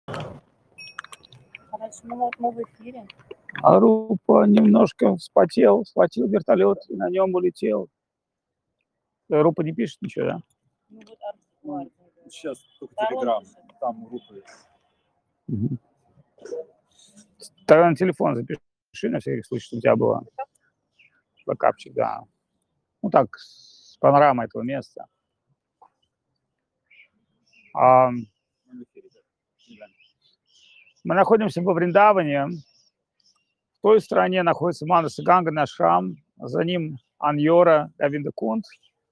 Хорошо, ну вот мы в эфире. Арупа немножко вспотел, схватил вертолет и на нем улетел. Рупа не пишет ничего, да? Ну вот Сейчас только Телеграм, там группы. Угу. Тогда на телефон запиши на всякий случай, чтобы у тебя было. Бэкапчик, да. Ну так, с панорамой этого места. Мы находимся во Вриндаване. В той стороне находится Манаса Ганга, наш храм. За ним Аньора, Говиндакунд.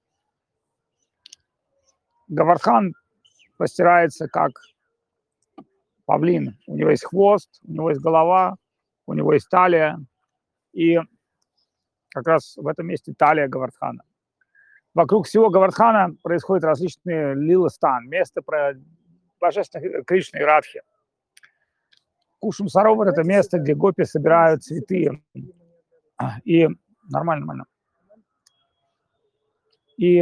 Говардхан простирается как павлин. У него есть хвост, у него есть голова, у него есть талия. И как раз в этом месте талия Говардхана. Вокруг всего Говардхана происходят различные лила-стан, место про божественных Кришны и Радхи. Кушум Саровар – это место, где гопи собирают цветы. И нормально. И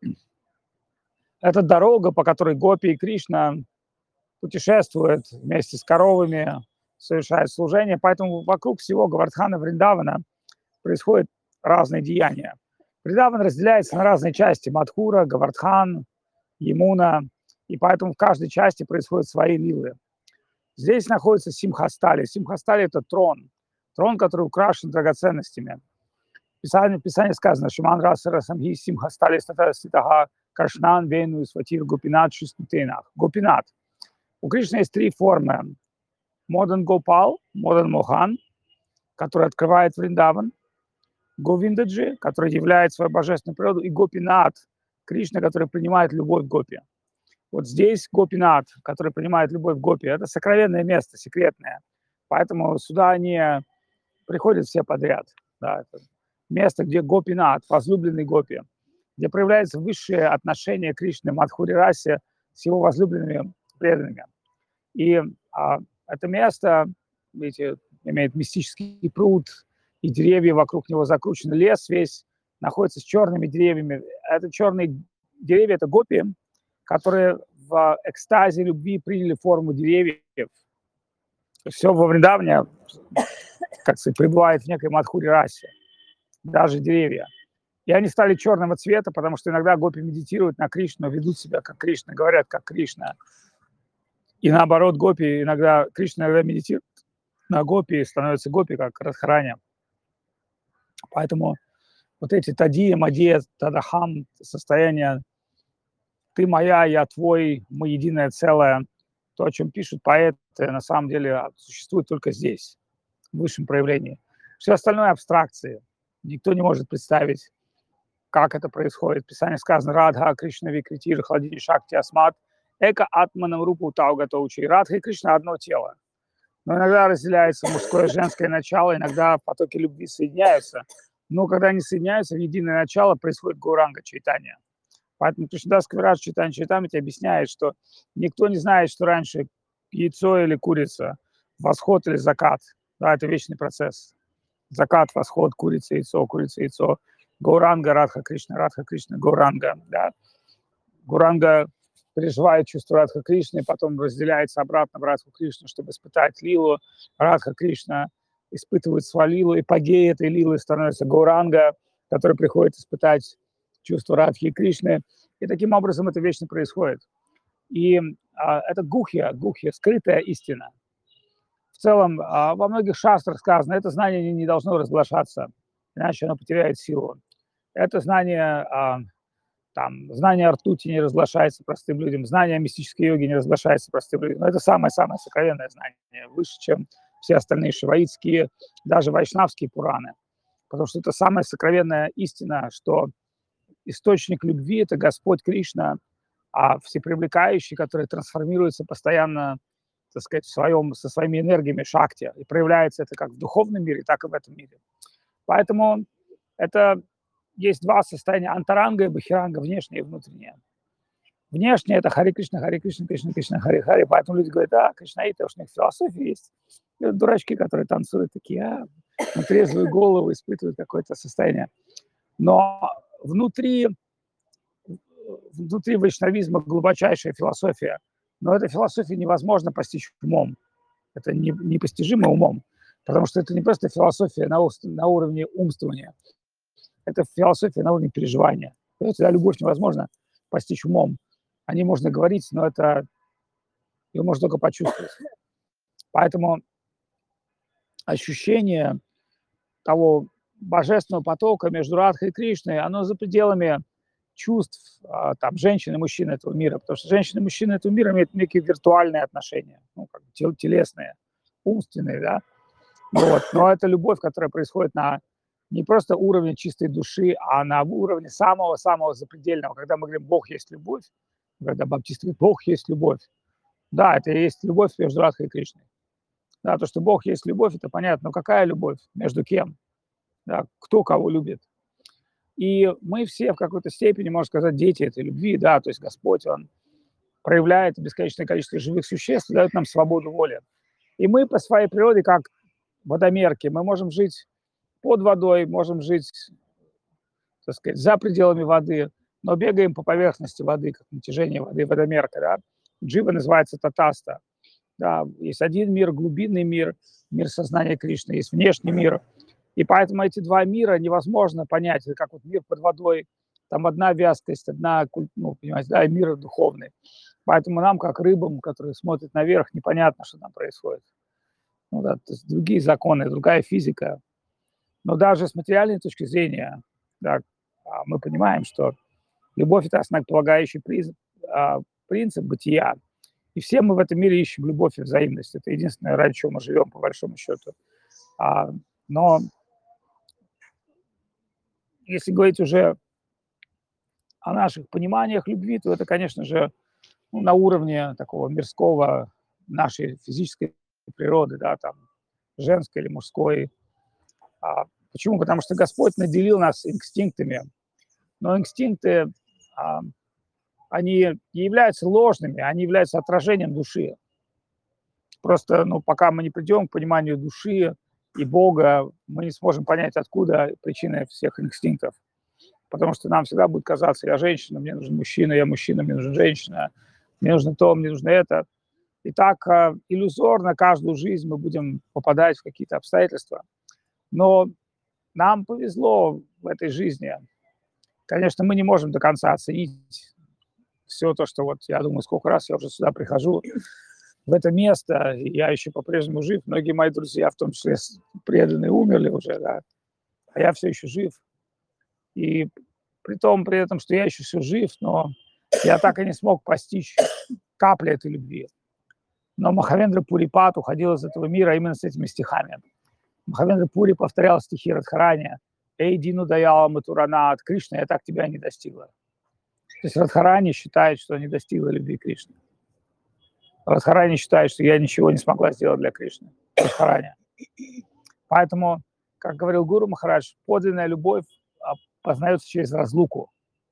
это дорога, по которой гопи и Кришна путешествуют вместе с коровами, совершают служение. Поэтому вокруг всего Говардхана Вриндавана происходят разные деяния. Вриндаван разделяется на разные части: Мадхура, Говардхан, Ямуна. И поэтому в каждой части происходят свои лилы. Здесь находится Симхастали. Симхастали – это трон, который украшен драгоценностями. В Писании сказано: Шиман Расара Самхи Симхастали Статага Крашнан Вену Сватир Гопинат Шистутенах. Гопинат. У Кришны есть три формы: Модан Гопал, Модан Мохан, который открывает Вриндаван, Говиндаджи, который являет свою божественную природу, и Гопинат, Кришна, который принимает любовь гопи. Вот здесь Гопинат, который принимает любовь гопи, это сокровенное место, секретное. Поэтому сюда не приходят все подряд. Да, это место, где Гопинат, возлюбленный гопи, где проявляется высшее отношение Кришны Мадхури Расе с его возлюбленными преданными. И это место, видите, имеет мистический пруд, и деревья вокруг него закручены. Лес весь находится с черными деревьями. Это черные деревья, это гопи, которые в экстазе любви приняли форму деревьев. Все во Вриндаване, как сказать, пребывает в некой Мадхури Расе, даже деревья. И они стали черного цвета, потому что иногда гопи медитируют на Кришну, ведут себя как Кришна, говорят как Кришна. И наоборот, гопи иногда, Кришна иногда медитирует на гопи, становится гопи как Радхарани. Поэтому вот эти тадия, мадия, тадахам, состояние «ты моя, я твой, мы единое целое», то, о чем пишут поэты, на самом деле существует только здесь, в высшем проявлении. Все остальное абстракции. Никто не может представить, как это происходит. В Писании сказано: «Радха Кришна Викритир Хладини Шакти Асмат Эка Атманам Рупу Таугатоучи». Радха и Кришна одно тело. Но иногда разделяется мужское и женское начало, иногда потоки любви соединяются. Но когда они соединяются в единое начало, происходит Гауранга Чайтанья. Поэтому Кришнадас Кавирадж Чайтанья Чайтамрити объясняет, что никто не знает, что раньше яйцо или курица, восход или закат. Да, это вечный процесс. Закат, восход, курица, яйцо, Гауранга, Радха Кришна, Гауранга. Да. Гауранга переживает чувство Радха Кришны, потом разделяется обратно в Радху Кришну, чтобы испытать лилу. Радха Кришна испытывает свою лилу, эпогеей этой лилы становится Гауранга, который приходит испытать чувство Радхи и Кришны. И таким образом это вечно происходит. И это гухья, скрытая истина. В целом, во многих шастрах сказано, это знание не должно разглашаться, иначе оно потеряет силу. Это знание, знание ртути не разглашается простым людям, знание мистической йоги не разглашается простым людям. Но это самое-самое сокровенное знание, выше, чем все остальные шиваитские, даже вайшнавские пураны. Потому что это самая сокровенная истина, что источник любви – это Господь Кришна, а всепривлекающий, который трансформируется постоянно, так сказать, со своими энергиями шакти. И проявляется это как в духовном мире, так и в этом мире. Поэтому это есть два состояния: антаранга и бахиранга, внешнее и внутреннее. Внешнее – это Харе Кришна, Кришна Кришна, Харе Харе. Поэтому люди говорят: кришнаиты, уж у них философия есть. И вот дурачки, которые танцуют, такие, на трезвую голову испытывают какое-то состояние. Но внутри вайшнавизма глубочайшая философия, Но эта философия невозможно постичь умом. Это непостижимо умом, потому что это не просто философия на уровне умствования, это философия на уровне переживания. Понимаете, любовь невозможно постичь умом. О ней можно говорить, но ее можно только почувствовать. Поэтому ощущение того божественного потока между Радхой и Кришной, оно за пределами чувств там, женщин и мужчин этого мира, потому что женщины и мужчины этого мира имеют некие виртуальные отношения, как бы телесные, умственные, да. Вот. Но это любовь, которая происходит на не просто уровне чистой души, а на уровне самого-самого запредельного. Когда мы говорим «Бог есть любовь», когда баптисты говорят «Бог есть любовь», да, это и есть любовь между Радхой и Кришной. Да, то, что Бог есть любовь, это понятно, но какая любовь? Между кем? Да, кто кого любит? И мы все в какой-то степени, можно сказать, дети этой любви, да, то есть Господь, Он проявляет бесконечное количество живых существ, дает нам свободу воли. И мы по своей природе, как водомерки, мы можем жить под водой, можем жить, так сказать, за пределами воды, но бегаем по поверхности воды, как натяжение воды, водомерка, да. Джива называется татаста. Да, есть один мир, глубинный мир, мир сознания Кришны, есть внешний мир. И поэтому эти два мира невозможно понять. Это как вот мир под водой, там одна вязкость, понимаете, да, мир духовный. Поэтому нам, как рыбам, которые смотрят наверх, непонятно, что там происходит. Ну, да, то есть другие законы, другая физика. Но даже с материальной точки зрения, да, мы понимаем, что любовь – это основополагающий принцип бытия. И все мы в этом мире ищем любовь и взаимность. Это единственное, ради чего мы живем, по большому счету. Но если говорить уже о наших пониманиях любви, то это, конечно же, на уровне такого мирского, нашей физической природы, да, там, женской или мужской. Почему? Потому что Господь наделил нас инстинктами. Но инстинкты, они не являются ложными, они являются отражением души. Просто, пока мы не придем к пониманию души и Бога, мы не сможем понять, откуда причина всех инстинктов. Потому что нам всегда будет казаться, я женщина, мне нужен мужчина, я мужчина, мне нужна женщина, мне нужно то, мне нужно это. И так иллюзорно каждую жизнь мы будем попадать в какие-то обстоятельства. Но нам повезло в этой жизни. Конечно, мы не можем до конца оценить все то, что вот, я думаю, сколько раз я уже сюда прихожу, в это место, и я еще по-прежнему жив. Многие мои друзья, в том числе преданные, умерли уже, да, а я все еще жив. И при этом, что я еще все жив, но я так и не смог постичь капли этой любви. Но Махавендра Пурипат уходил из этого мира именно с этими стихами. Махавендра Пури повторял стихи Радхарани: «Эй, Дину Даяла Матурана, от Кришны я так тебя не достигла». То есть Радхарани считает, что не достигла любви Кришны. Радхарани считает, что я ничего не смогла сделать для Кришны. Радхарани. Поэтому, как говорил Гуру Махарадж, подлинная любовь познается через разлуку.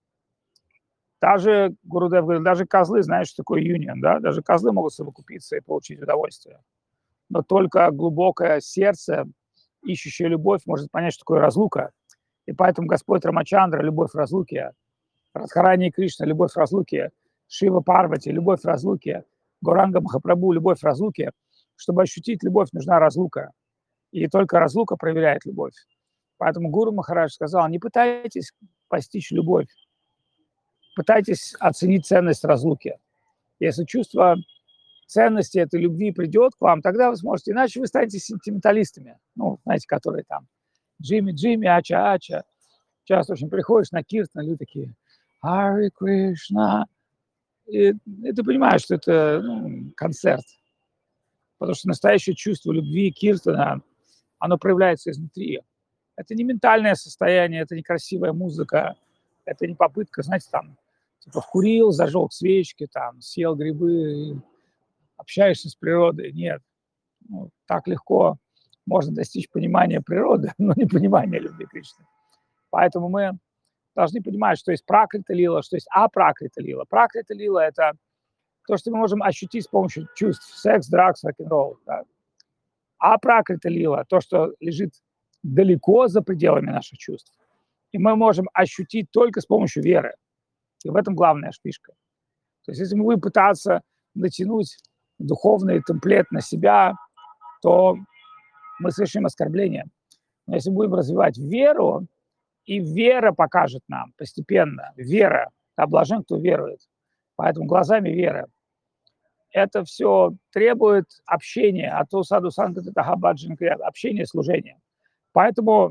Даже, Гурудев говорил, даже козлы знают, что такое юнион, да? Даже козлы могут совокупиться и получить удовольствие. Но только глубокое сердце, ищущее любовь, может понять, что такое разлука. И поэтому Господь Рамачандра – любовь в разлуке, Радхарани и Кришна – любовь в разлуке, Шива Парвати – любовь в разлуке, Гуранга Махапрабху – любовь в разлуке. Чтобы ощутить любовь, нужна разлука. И только разлука проверяет любовь. Поэтому Гуру Махарадж сказал: не пытайтесь постичь любовь, пытайтесь оценить ценность разлуки. Если чувство ценности этой любви придет к вам, тогда вы сможете, иначе вы станете сентименталистами, знаете, которые там Джимми, Ача. Часто очень приходишь на киртан, люди такие Харе Кришна, и ты понимаешь, что это концерт, потому что настоящее чувство любви киртана, оно проявляется изнутри. Это не ментальное состояние, это не красивая музыка, это не попытка, знаете, там, типа вкурил, зажег свечки, там, съел грибы, общаешься с природой. Нет. Так легко можно достичь понимания природы, но не понимания любви Кришны. Поэтому мы должны понимать, что есть пракрита лила, что есть апракрита лила. Пракрита лила – это то, что мы можем ощутить с помощью чувств. Секс, драгс, рок-н-ролл. Да. Апракрита лила – то, что лежит далеко за пределами наших чувств. И мы можем ощутить только с помощью веры. И в этом главная фишка. То есть если мы будем пытаться натянуть духовный темплет на себя, то мы совершим оскорбление. Но если будем развивать веру, и вера покажет нам постепенно, вера, а блажен, кто верует. Поэтому глазами веры. Это все требует общения, а то саду санкт это общение, служение. Поэтому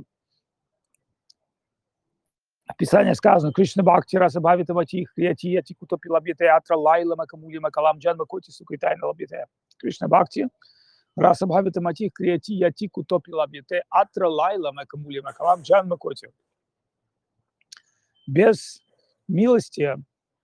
в Писании сказано: Кришна Бхакти Раса Бхавита Матих Крияти Яти Кутопи Лабите Атра Лайла Макамули Макалам Джанма Коти Сукайтайна Лабите. Кришна Бхакти Раса Бхавита Матих Крияти Яти Кутопи Лабите Атра Лайла Макамули Макалам Джанма Коти. Без милости,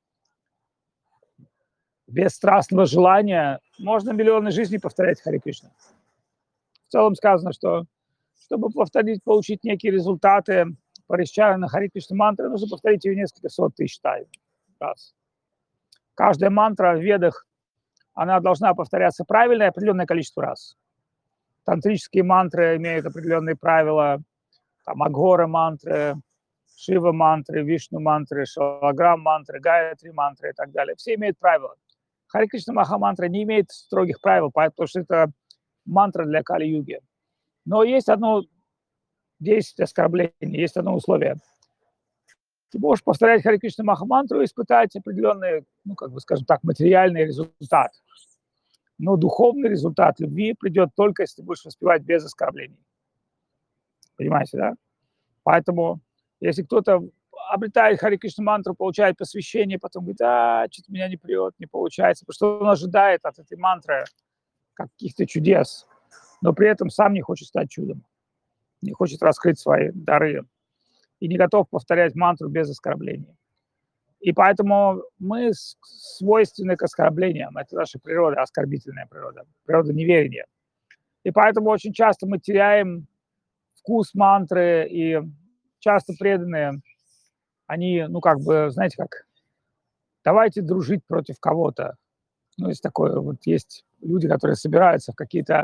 без страстного желания можно миллионы жизней повторять Харе Кришна. В целом сказано, что чтобы повторить, получить некие результаты паричарана Харе Кришна мантры, нужно повторить ее несколько сот тысяч раз. Каждая мантра в ведах, она должна повторяться правильно определенное количество раз. Тантрические мантры имеют определенные правила, там Агхора мантры, Шива мантры, Вишну мантры, Шалаграм мантры, Гаятри мантры и так далее. Все имеют правила. Харе Кришна Маха мантра не имеет строгих правил, потому что это мантра для Кали-юги. Но есть одно действие оскорбления, есть одно условие. Ты можешь повторять Харе Кришна Маха мантру и испытать определенный, скажем так, материальный результат. Но духовный результат любви придет только, если ты будешь воспевать без оскорблений. Понимаете, да? Поэтому, если кто-то обретает Харе Кришна мантру, получает посвящение, потом говорит: что-то меня не прет, не получается, потому что он ожидает от этой мантры каких-то чудес, но при этом сам не хочет стать чудом, не хочет раскрыть свои дары и не готов повторять мантру без оскорблений. И поэтому мы свойственны к оскорблениям. Это наша природа, оскорбительная природа, природа неверия. И поэтому очень часто мы теряем вкус мантры, и часто преданные, они, знаете как, давайте дружить против кого-то. Есть такое, есть люди, которые собираются в какие-то,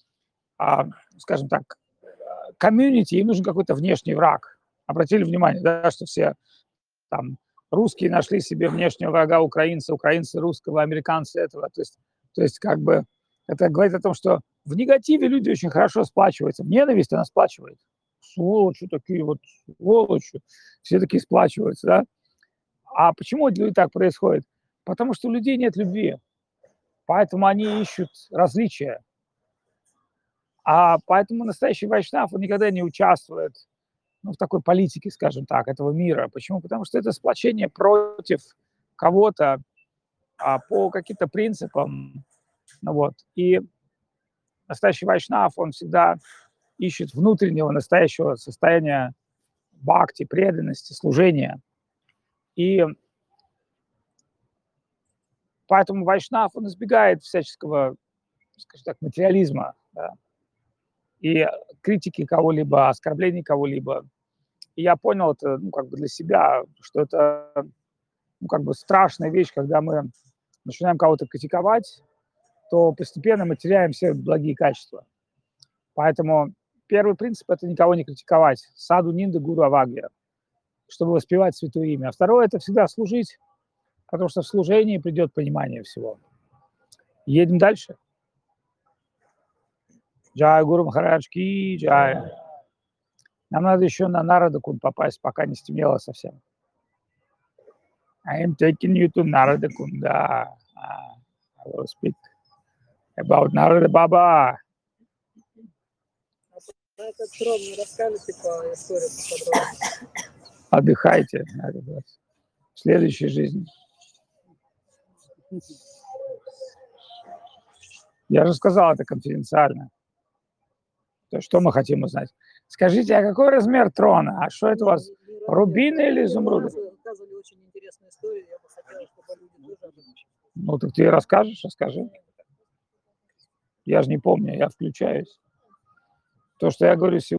скажем так, комьюнити, им нужен какой-то внешний враг. Обратили внимание, да, что все там русские нашли себе внешнего врага украинцы, украинцы русского, американцы этого. То есть как бы это говорит о том, что в негативе люди очень хорошо сплачиваются. В ненависти она сплачивает. Сволочи такие вот, сволочи. Все такие сплачиваются, да? А почему люди так происходит? Потому что у людей нет любви. Поэтому они ищут различия. А поэтому настоящий вайшнав, он никогда не участвует в такой политике, скажем так, этого мира. Почему? Потому что это сплочение против кого-то по каким-то принципам. И настоящий вайшнав, он всегда ищет внутреннего настоящего состояния бхакти, преданности, служения. И поэтому вайшнав, он избегает всяческого, скажем так, материализма, да, и критики кого-либо, оскорблений кого-либо. И я понял это, для себя, что это, страшная вещь, когда мы начинаем кого-то критиковать, то постепенно мы теряем все благие качества. Поэтому первый принцип – это никого не критиковать. Саду нинда гуру авагья, чтобы воспевать святое имя. А второе – это всегда служить, потому что в служении придет понимание всего. Едем дальше. Джай Гуру Махарадж ки джай. Нам надо еще на Нарада Кунд попасть, пока не стемнело совсем. I am taking you to Narada Kunda. I will speak about Narada Baba. Отдыхайте в следующей жизни. Я же сказал, это конфиденциально. То есть, что мы хотим узнать? Скажите, а какой размер трона? А что это у вас? Рубины или изумруды? Рассказывали очень интересную историю. Я бы хотел, чтобы люди тоже... Ну, так ты расскажешь, расскажи. Я же не помню, я включаюсь. То, что я говорю сегодня.